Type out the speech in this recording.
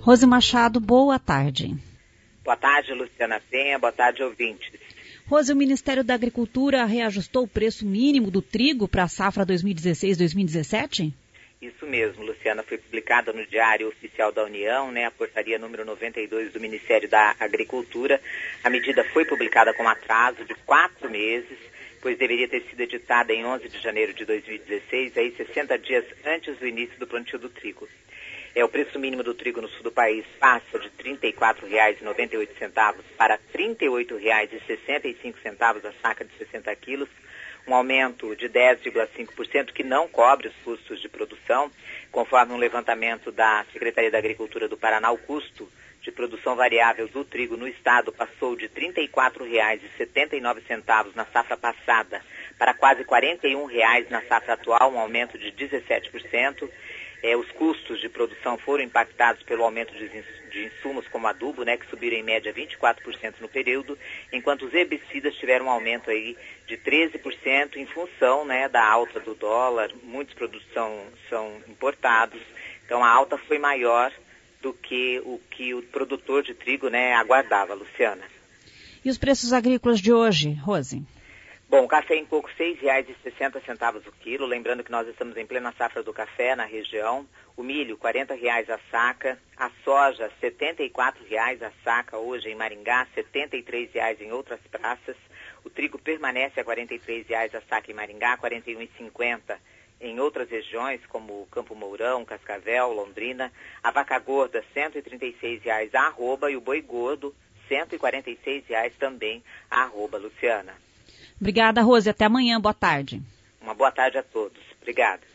Rose Machado, boa tarde. Boa tarde, Luciana Penha. Boa tarde, ouvintes. Rose, o Ministério da Agricultura reajustou o preço mínimo do trigo para a safra 2016-2017? Isso mesmo, Luciana. Foi publicada no Diário Oficial da União, a portaria número 92 do Ministério da Agricultura. A medida foi publicada com atraso de 4 meses, pois deveria ter sido editada em 11 de janeiro de 2016, aí 60 dias antes do início do plantio do trigo. O preço mínimo do trigo no sul do país passa de R$ 34,98 para R$ 38,65 a saca de 60 quilos, um aumento de 10,5% que não cobre os custos de produção. Conforme um levantamento da Secretaria da Agricultura do Paraná, o custo de produção variável do trigo no estado passou de R$ 34,79 na safra passada para quase R$ 41 na safra atual, um aumento de 17%. Os custos de produção foram impactados pelo aumento de insumos como adubo, que subiram em média 24% no período, enquanto os herbicidas tiveram um aumento aí de 13% em função da alta do dólar. Muitos produtos são importados, então a alta foi maior do que o produtor de trigo aguardava, Luciana. E os preços agrícolas de hoje, Rose? Bom, o café em coco R$ 6,60 o quilo, lembrando que nós estamos em plena safra do café na região. O milho, R$ 40 a saca. A soja, R$ 74 a saca hoje em Maringá, R$ 73 em outras praças. O trigo permanece a R$ 43 a saca em Maringá, R$ 41,50 em outras regiões, como Campo Mourão, Cascavel, Londrina. A vaca gorda, R$ 136 a arroba, e o boi gordo, R$ 146 também a arroba, Luciana. Obrigada, Rose. Até amanhã. Boa tarde. Uma boa tarde a todos. Obrigada.